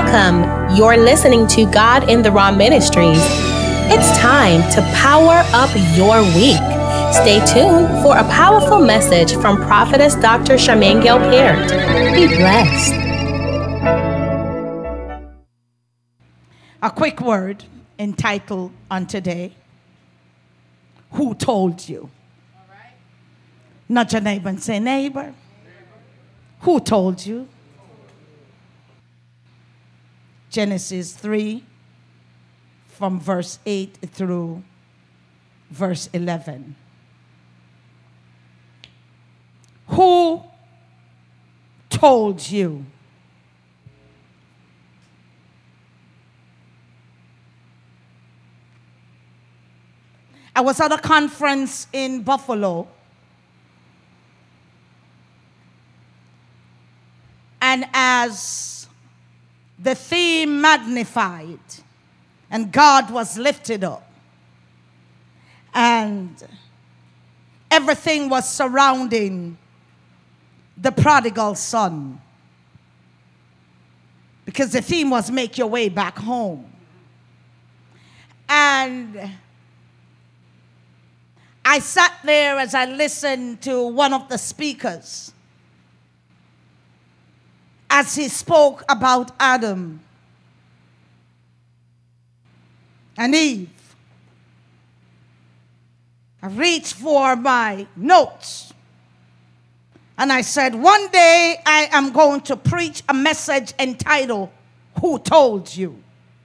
Welcome. You're listening to God in the Raw Ministries. It's time to power up your week. Stay tuned for a powerful message from Prophetess Dr. Charmaine Gail Peart. Be blessed. A quick word entitled on today, Who Told You? Nudge your neighbor and say, neighbor, who told you? Genesis 3 from verse 8 through verse 11. Who told you? I was at a conference in Buffalo, and as the theme magnified and God was lifted up and everything was surrounding the prodigal son, because the theme was make your way back home. And I sat there as I listened to one of the speakers as he spoke about Adam and Eve. I reached for my notes and I said, one day I am going to preach a message entitled, Who Told You?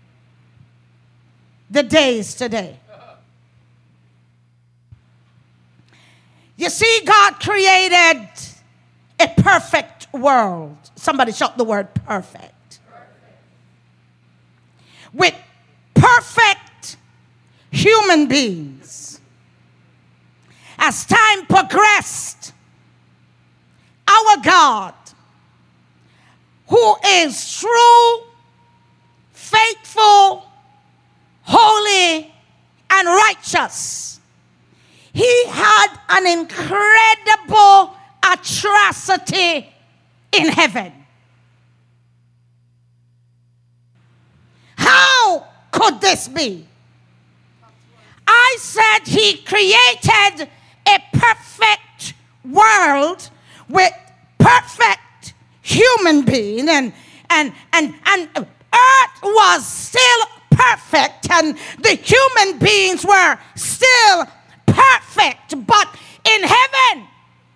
The day is today. You see, God created a perfect world. Somebody shout the word perfect. With perfect human beings. As time progressed, our God, who is true, faithful, holy, and righteous, he had an incredible atrocity in heaven. How could this be? I said he created a perfect world with perfect human being, and earth was still perfect and the human beings were still perfect, but in heaven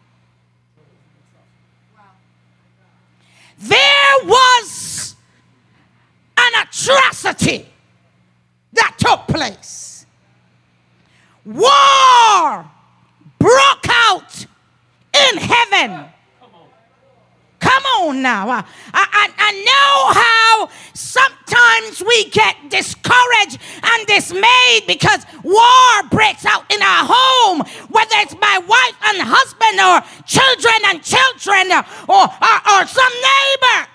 there was an atrocity that took place. War broke out in heaven. Come on now. I know how sometimes we get discouraged and dismayed because war breaks out in our home, whether it's my wife and husband or children and children or some neighbor.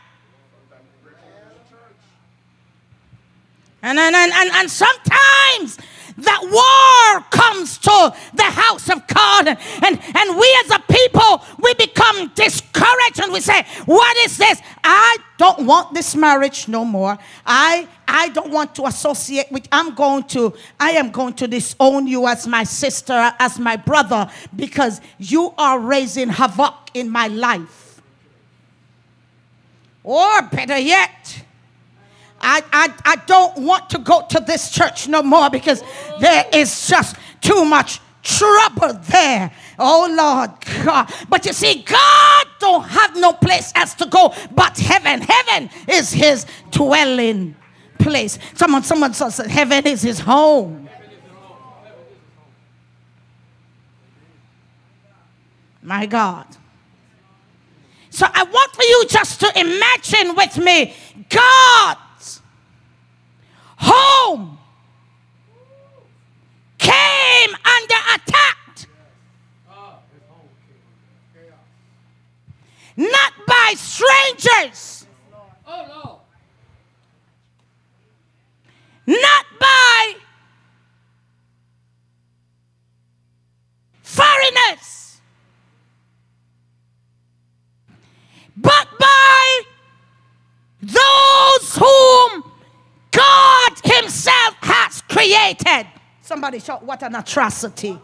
And sometimes that war comes to the house of God, and we as a people, we become discouraged and we say, what is this? I don't want this marriage no more. I don't want to associate with, I am going to disown you as my sister, as my brother, because you are raising havoc in my life. Or better yet, I don't want to go to this church no more because there is just too much trouble there. Oh, Lord God. But you see, God don't have no place else to go but heaven. Heaven is his dwelling place. Someone said heaven is his home. My God. So I want for you just to imagine with me God home came under attack, not by strangers, not by foreigners, but by those who created. Somebody shout, what an atrocity.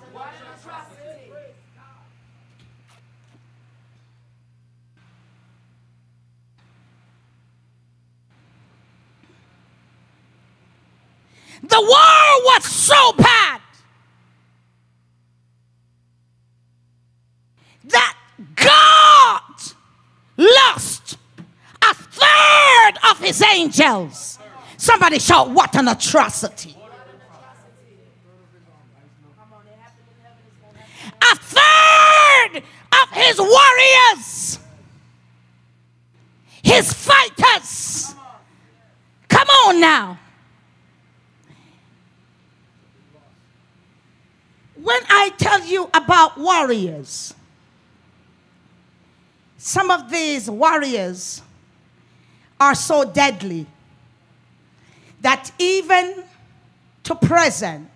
The war was so bad that God lost a third of his angels. Somebody shout, what an atrocity. A third of his warriors, his fighters. Come on now. When I tell you about warriors, some of these warriors are so deadly that even to present,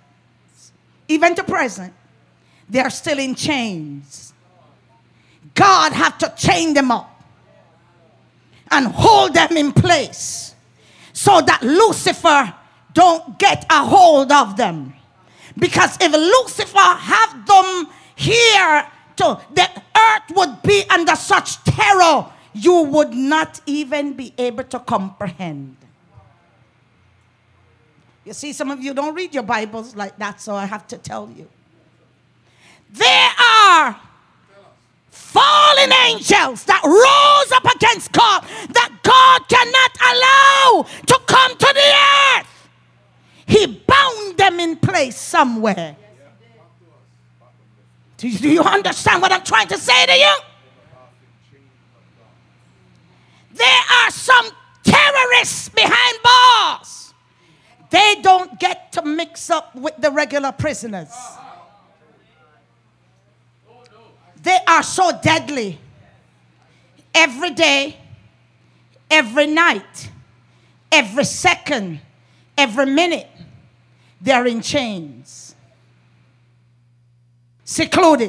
they are still in chains. God had to chain them up and hold them in place so that Lucifer don't get a hold of them. Because if Lucifer have them here, the earth would be under such terror, you would not even be able to comprehend. You see, some of you don't read your Bibles like that, so I have to tell you. There are fallen angels that rose up against God, that God cannot allow to come to the earth. He bound them in place somewhere. Do you understand what I'm trying to say to you? There are some terrorists behind bars. They don't get to mix up with the regular prisoners. They are so deadly. Every day, every night, every second, every minute, they're in chains, secluded.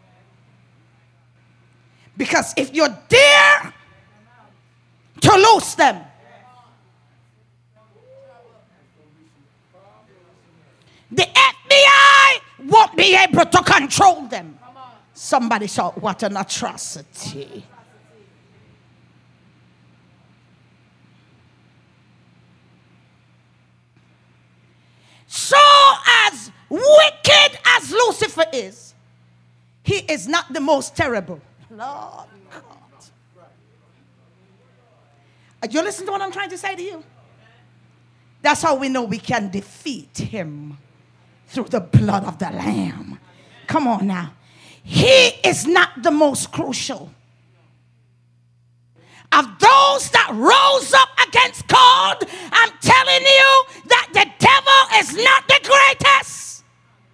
Because if you dare to loose them, the FBI won't be able to control them. Somebody shout, what an atrocity. So as wicked as Lucifer is, he is not the most terrible. Lord God. You listen to what I'm trying to say to you? That's how we know we can defeat him, through the blood of the Lamb. Come on now. He is not the most crucial. Of those that rose up against God, I'm telling you that the devil is not the greatest.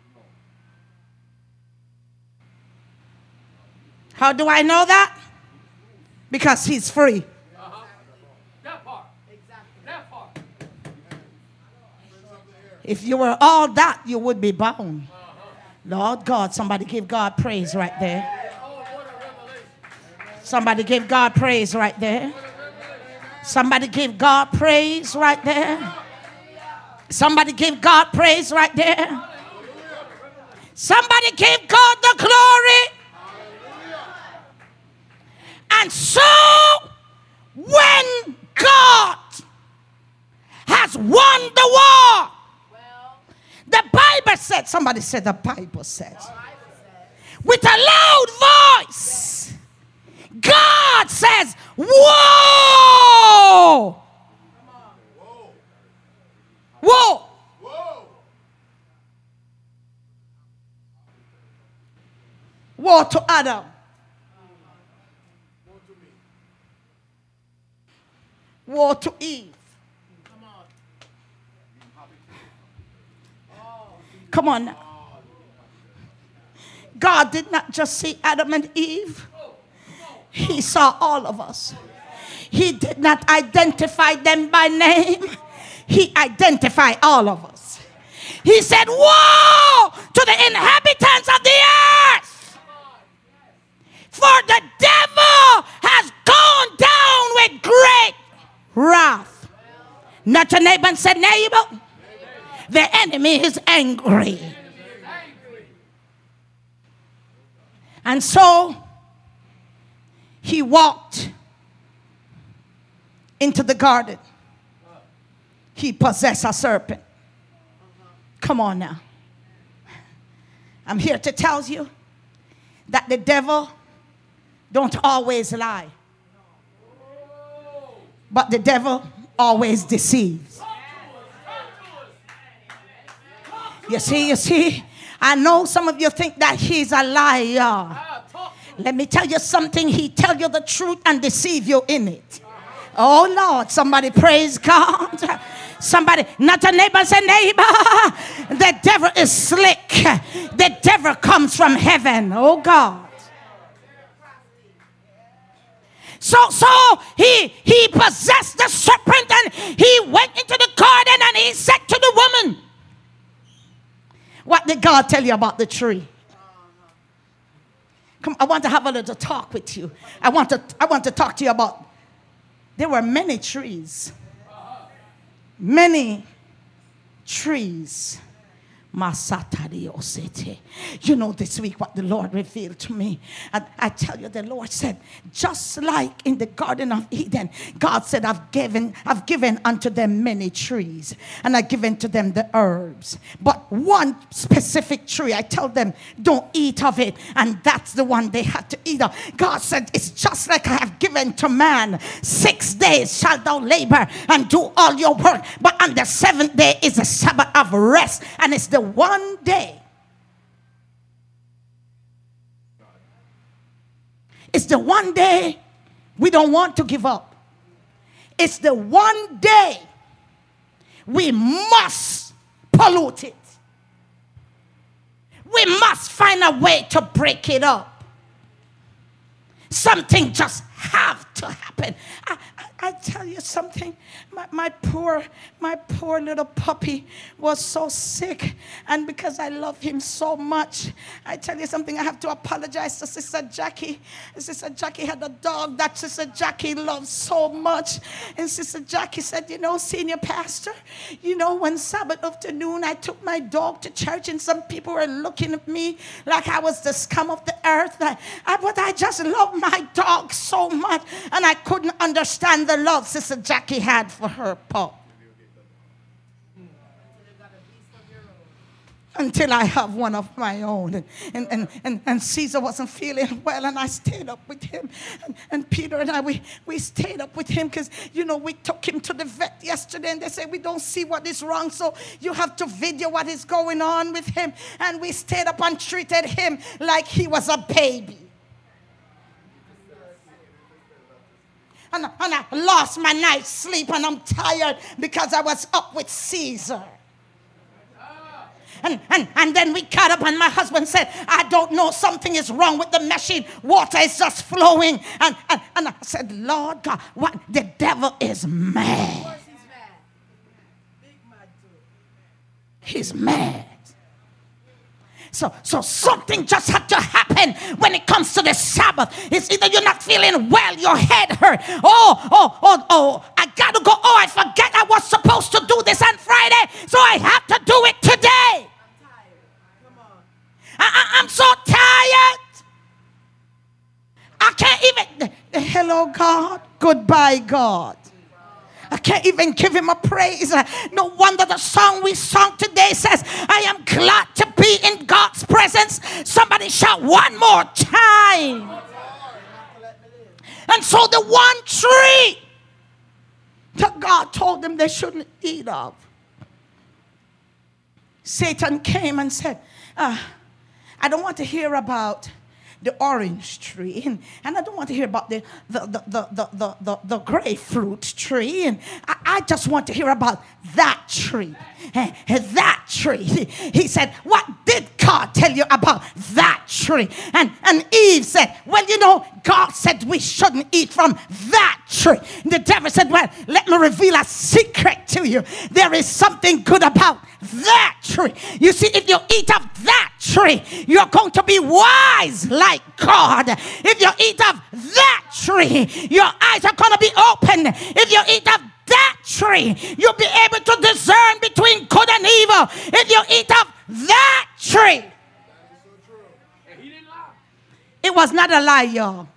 How do I know that? Because he's free. That part. Exactly. That part. If you were all that, you would be bound. Lord God, somebody give God praise right there. Somebody give God praise right there. Somebody give God praise right there. Somebody give God praise right there. Somebody give God the glory. And so, when God has won the war, the Bible said, somebody said the Bible said, with a loud voice, God says, whoa! Whoa! Woe to Adam. Woe to Eve. Come on now. God did not just see Adam and Eve. He saw all of us. He did not identify them by name. He identified all of us. He said, woe to the inhabitants of the earth, for the devil has gone down with great wrath. Not your neighbor and said, neighbor, The enemy is angry. And so he walked into the garden. He possessed a serpent. Come on now. I'm here to tell you that the devil don't always lie. But the devil always deceives. You see, I know some of you think that he's a liar. Let me tell you something. He tell you the truth and deceive you in it. Oh Lord, somebody praise God. Somebody, not a neighbor, say neighbor. The devil is slick. The devil comes from heaven. Oh God. So he possessed the serpent and he went into the garden and he said to the woman, what did God tell you about the tree? Come, I want to have a little talk with you. I want to talk to you about, there were many trees. Many trees. You know, this week what the Lord revealed to me, and I tell you, the Lord said, just like in the Garden of Eden, God said, I've given unto them many trees, and I've given to them the herbs, but one specific tree I tell them don't eat of it, and that's the one they had to eat of. God said, it's just like I have given to man. 6 days shalt thou labor and do all your work, but on the 7th day is a Sabbath of rest, and it's the one day. It's the one day we don't want to give up. It's the one day we must pollute it. We must find a way to break it up. Something just have to happen. I tell you something. My poor little puppy was so sick, and because I love him so much, I tell you something. I have to apologize to Sister Jackie. Sister Jackie had a dog that Sister Jackie loved so much, and Sister Jackie said, you know, Senior Pastor, you know, one Sabbath afternoon I took my dog to church, and some people were looking at me like I was the scum of the earth. But I just love my dog so much, and I couldn't understand the love Sister Jackie had for her pup. Until I have one of my own. And Caesar wasn't feeling well, and I stayed up with him. And Peter and I, we stayed up with him because, you know, we took him to the vet yesterday, and they said, we don't see what is wrong, so you have to video what is going on with him. And we stayed up and treated him like he was a baby. And I lost my night's sleep, and I'm tired because I was up with Caesar. And then we got up, and my husband said, I don't know, something is wrong with the machine. Water is just flowing. And I said, Lord God, what? The devil is mad. He's mad. So something just had to happen when it comes to the Sabbath. It's either you're not feeling well, your head hurt. Oh, I got to go. Oh, I forget I was supposed to do this on Friday, so I have to do it today. I'm tired. Come on. I'm so tired. I can't even. Hello, God. Goodbye, God. I can't even give him a praise. No wonder the song we sung today says, I am glad to be in God's presence. Somebody shout one more time. And so the one tree that God told them they shouldn't eat of, Satan came and said, I don't want to hear about the orange tree, and I don't want to hear about the grapefruit tree, and I just want to hear about that tree. That tree. He said, what did God tell you about that tree? And Eve said, well, you know, God said we shouldn't eat from that tree. The devil said, well, let me reveal a secret to you. There is something good about that tree. You see, if you eat of that tree, you're going to be wise like God. If you eat of that tree, your eyes are going to be open. If you eat of that tree, you'll be able to discern between good and evil. If you eat of that tree. And he didn't lie. It was not a lie, y'all.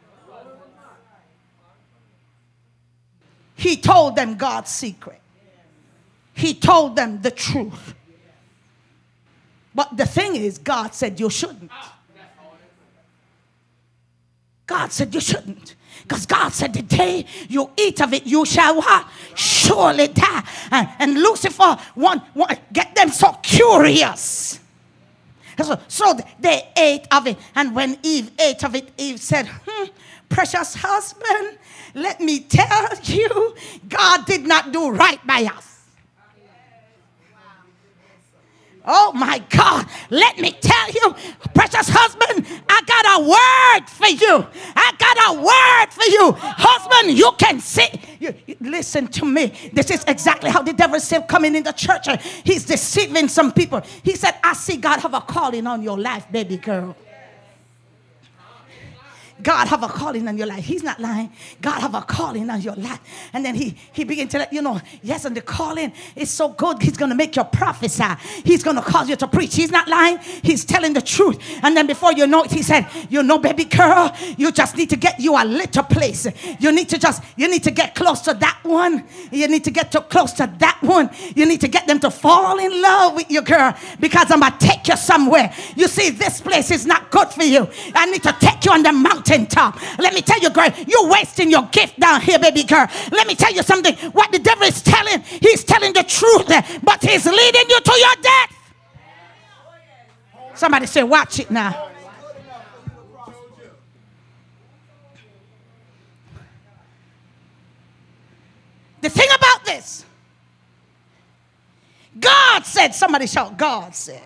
He told them God's secret. He told them the truth. But the thing is, God said you shouldn't. God said you shouldn't. Because God said the day you eat of it, you shall what? Surely die. And Lucifer get them so curious. So they ate of it. And when Eve ate of it, Eve said, precious husband, let me tell you, God did not do right by us. Oh my God, let me tell you, precious husband, I got a word for you. I got a word for you. Husband, you can sit. Listen to me. This is exactly how the devil is still coming in the church. He's deceiving some people. He said, I see God have a calling on your life, baby girl. God have a calling on your life. He's not lying. God have a calling on your life. And then he began to let you know, yes, and the calling is so good. He's going to make you prophesy. He's going to cause you to preach. He's not lying. He's telling the truth. And then before you know it, he said, you know, baby girl, you just need to get you a little place. You need to get close to that one. You need to get close to that one. You need to get them to fall in love with you, girl, because I'm going to take you somewhere. You see, this place is not good for you. I need to take you on the mountain top. Let me tell you, girl, you're wasting your gift down here, baby girl. Let me tell you something. What the devil is telling, he's telling the truth, but he's leading you to your death. Somebody say, watch it now. The thing about this, God said, somebody shout, God said,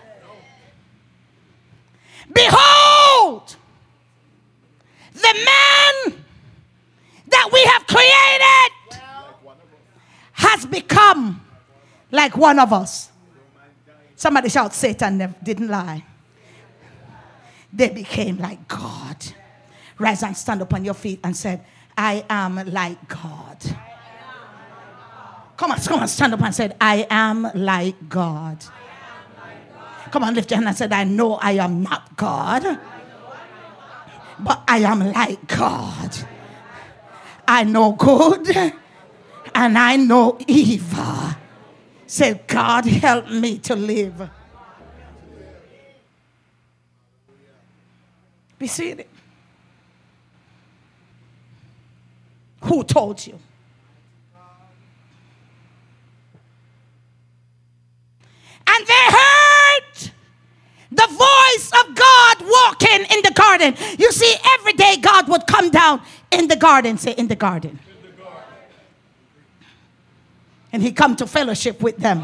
behold, the man that we have created has become like one of us. Somebody shout, Satan didn't lie. They became like God. Rise and stand up on your feet and said, I am like God. Come on, stand up and said, I am like God. Come on, lift your hand and said, I know I am not God, but I am like God. I know good and I know evil. Say, God, help me to live. Be seated. Who told you? And they heard the voice of God walking in the garden. You see, every day God would come down in the garden. Say, in the garden. And he come to fellowship with them.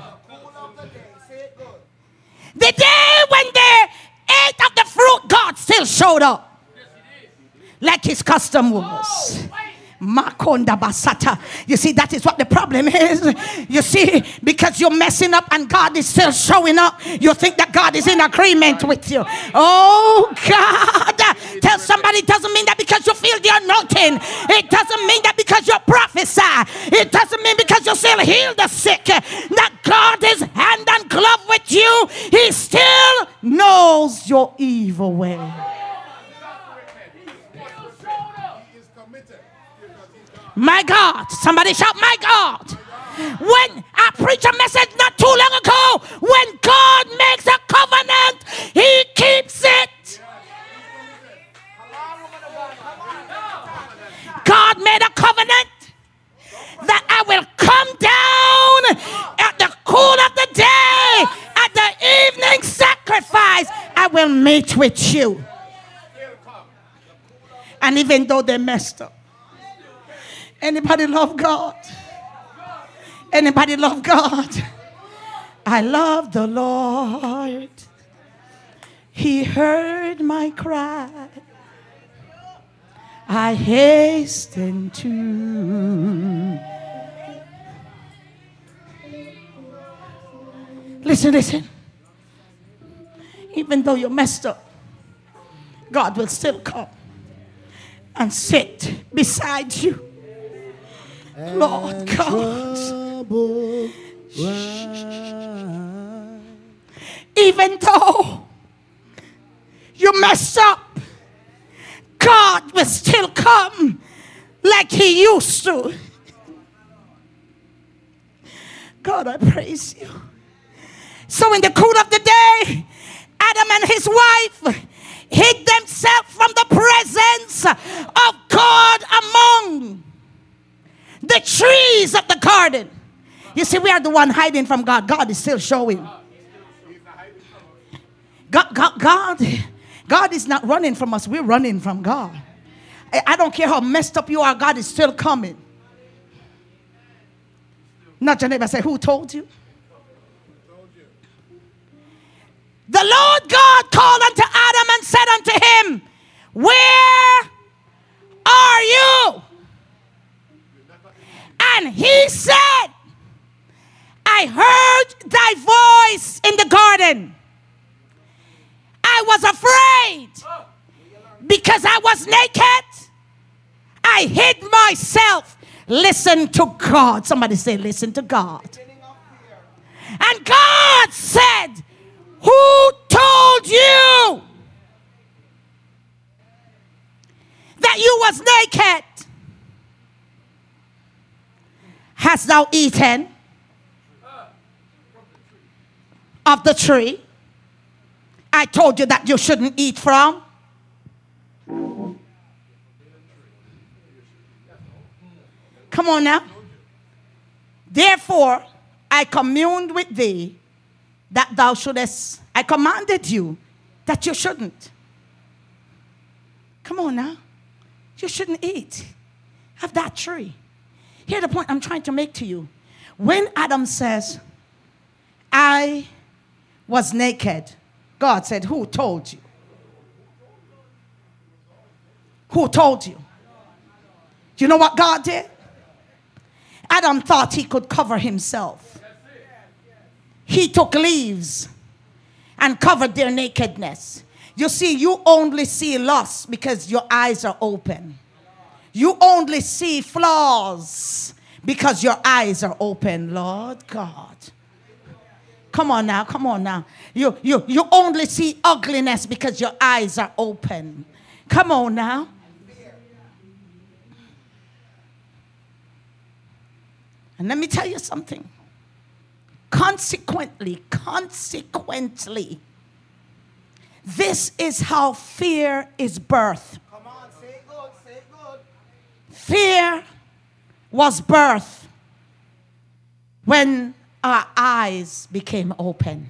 The day when they ate of the fruit, God still showed up. Like his custom was. Makonda basata. You see, that is what the problem is. You see, because you're messing up and God is still showing up, you think that God is in agreement with you. Oh God, tell somebody, it doesn't mean that because you feel the anointing, it doesn't mean that because you prophesy, it doesn't mean because you still heal the sick, that God is hand and glove with you. He still knows your evil way. My God. Somebody shout, my God. When I preached a message not too long ago, when God makes a covenant, he keeps it. God made a covenant that I will come down at the cool of the day, at the evening sacrifice, I will meet with you. And even though they messed up, anybody love God? Anybody love God? I love the Lord. He heard my cry. I hasten to. Listen. Even though you're messed up, God will still come and sit beside you Lord God. trouble rise. Even though you messed up, God will still come like he used to. God, I praise you. So in the cool of the day, Adam and his wife hid themselves from the presence of God among the trees of the garden. You see, we are the one hiding from God. God is still showing. God is not running from us. We're running from God. I don't care how messed up you are. God is still coming. Not your neighbor say, who told you? The Lord God called unto Adam and said unto him, where are you? And he said, I heard thy voice in the garden. I was afraid because I was naked. I hid myself. Listen to God. Somebody say, listen to God. And God said, who told you that you was naked? Hast thou eaten of the tree I told you that you shouldn't eat from? Come on now. Therefore, I communed with thee that thou shouldest. I commanded you that you shouldn't. Come on now. You shouldn't eat of that tree. Here's the point I'm trying to make to you. When Adam says, I was naked, God said, who told you? Who told you? Do you know what God did? Adam thought he could cover himself. He took leaves and covered their nakedness. You see, you only see lust because your eyes are open. You only see flaws because your eyes are open, Lord God. Come on now, come on now. You only see ugliness because your eyes are open. Come on now. And let me tell you something. Consequently, this is how fear is birthed. Come on, say it good, say it good. Fear was birthed when our eyes became open.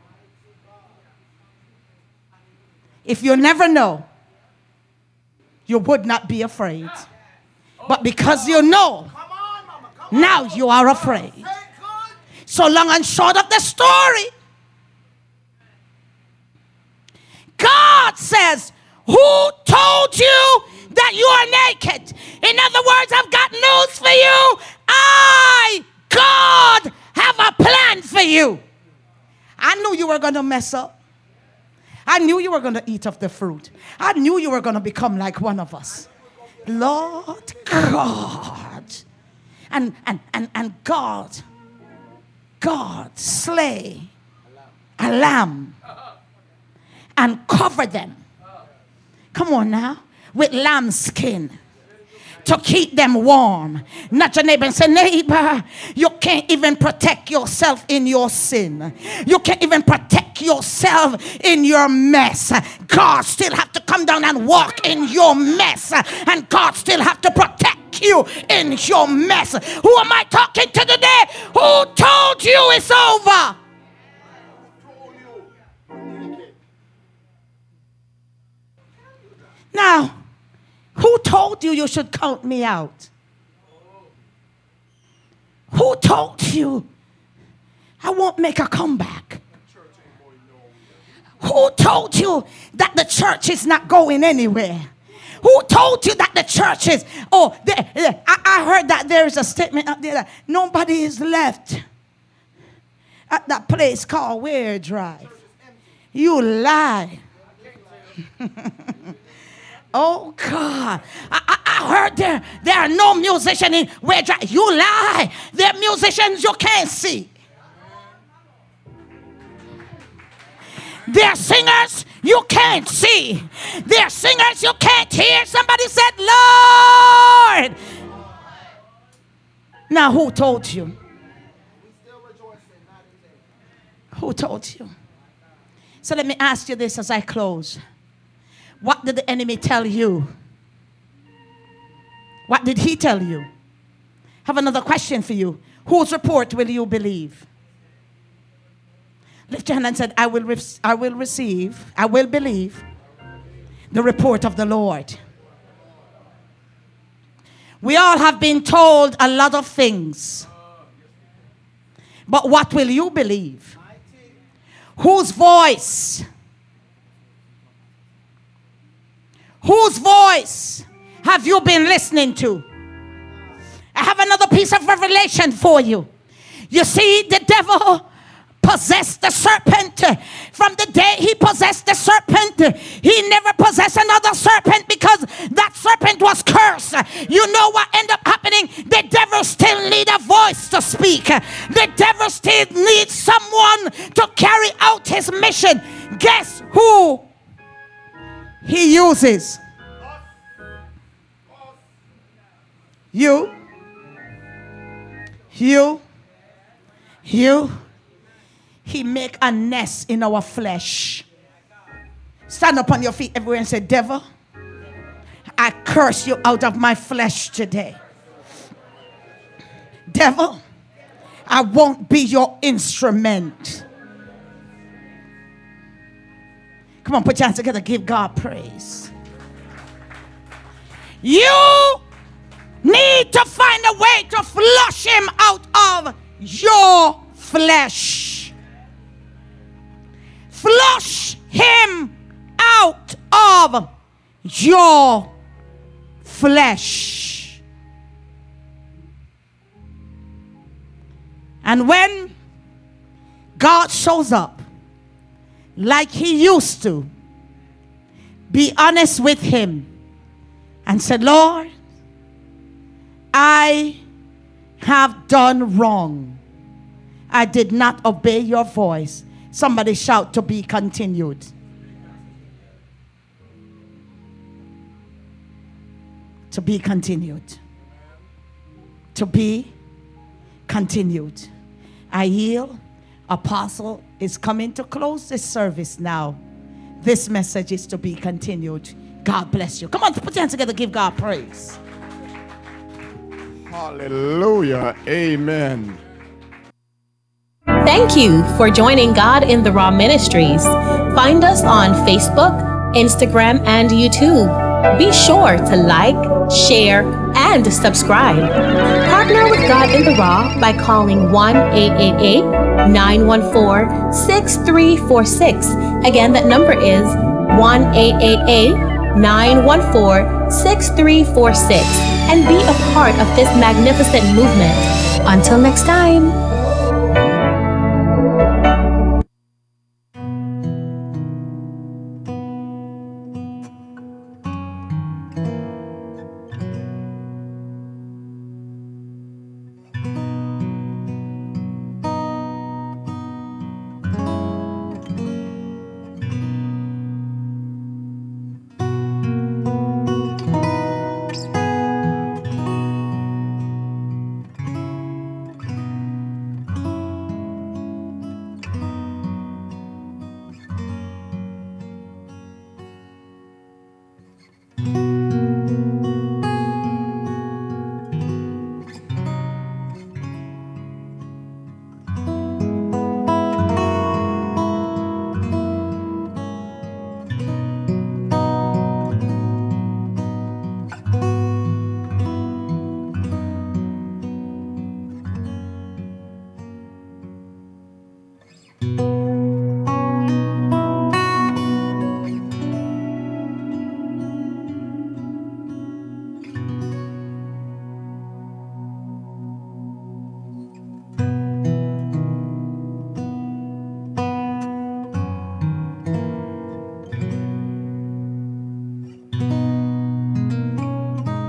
If you never know, you would not be afraid. But because you know, now you are afraid. So long and short of the story, God says, who told you that you are naked? In other words, I've got news for you. I, God, have a plan for you. I knew you were going to mess up. I knew you were going to eat of the fruit. I knew you were going to become like one of us. Lord God. And God slay a lamb and cover them. Come on now. With lamb skin to keep them warm. Not your neighbor and say, neighbor, you can't even protect yourself in your sin. You can't even protect yourself in your mess. God still have to come down and walk in your mess. And God still have to protect you in your mess. Who am I talking to today? Who told you it's over? Now, who told you you should count me out? Who told you I won't make a comeback? Who told you that the church is not going anywhere? Who told you that the church is, I heard that there is a statement out there that nobody is left at that place called Ware Drive. You lie. Oh God. I heard there are no musicians in where you lie. There are musicians you can't see. There are singers you can't see. There are singers you can't hear. Somebody said, Lord. Now, who told you? Who told you? So let me ask you this as I close. What did the enemy tell you? What did he tell you? I have another question for you. Whose report will you believe? Lift your hand and said, I will believe the report of the Lord. We all have been told a lot of things. But what will you believe? Whose voice? Whose voice have you been listening to? I have another piece of revelation for you. You see, the devil possessed the serpent. From the day he possessed the serpent, he never possessed another serpent because that serpent was cursed. You know what ended up happening? The devil still needs a voice to speak. The devil still needs someone to carry out his mission. Guess who he uses? You. He make a nest in our flesh. Stand up on your feet everywhere and say, devil, I curse you out of my flesh today. Devil, I won't be your instrument. Come on, put your hands together. Give God praise. You need to find a way to flush him out of your flesh. Flush him out of your flesh. And when God shows up like he used to, be honest with him and say, Lord, I have done wrong. I did not obey your voice. Somebody shout, to be continued. To be continued. To be continued. I yield. Apostle is coming to close this service now. This message is to be continued. God bless you. Come on, put your hands together. Give God praise. Hallelujah. Amen. Thank you for joining God in the Raw Ministries. Find us on Facebook, Instagram, and YouTube. Be sure to like, share, and subscribe. Partner with God in the Raw by calling 1-888-914-6346. Again, that number is 1-888-914-6346. And be a part of this magnificent movement. Until next time.